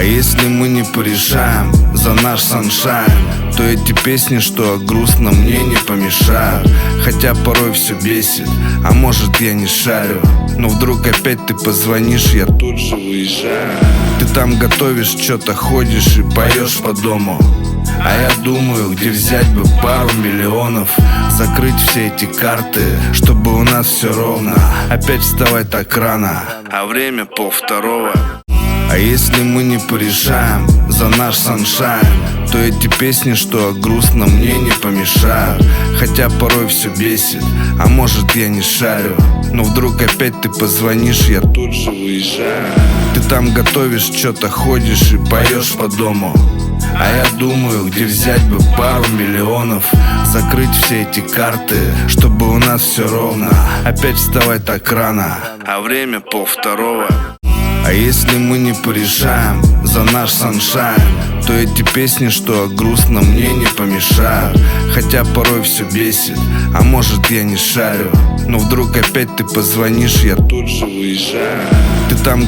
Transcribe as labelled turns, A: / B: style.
A: если мы не порешаем за наш саншайн, то эти песни, что о грустном, мне не помешают. Хотя порой все бесит, а может я не шарю, но вдруг опять ты позвонишь, я тут же выезжаю. Ты там готовишь, что-то ходишь и поешь по дому, а я думаю, где взять бы пару миллионов, закрыть все эти карты, чтобы у нас все ровно. Опять вставать так рано, а время 1:30. А если мы не порешаем за наш саншайн, то эти песни, что о грустном, мне не помешают. Хотя порой все бесит, а может я не шарю, но вдруг опять ты позвонишь, я тут же выезжаю. Ты там готовишь, что-то ходишь и поешь по дому, а я думаю, где взять бы пару миллионов, закрыть все эти карты, чтобы у нас все ровно. Опять вставать так рано, а время 1:30. А если мы не порешаем за наш саншайн, то эти песни, что о грустном, мне не помешают. Хотя порой все бесит, а может я не шарю, но вдруг опять ты позвонишь, я тут же выезжаю. Ты там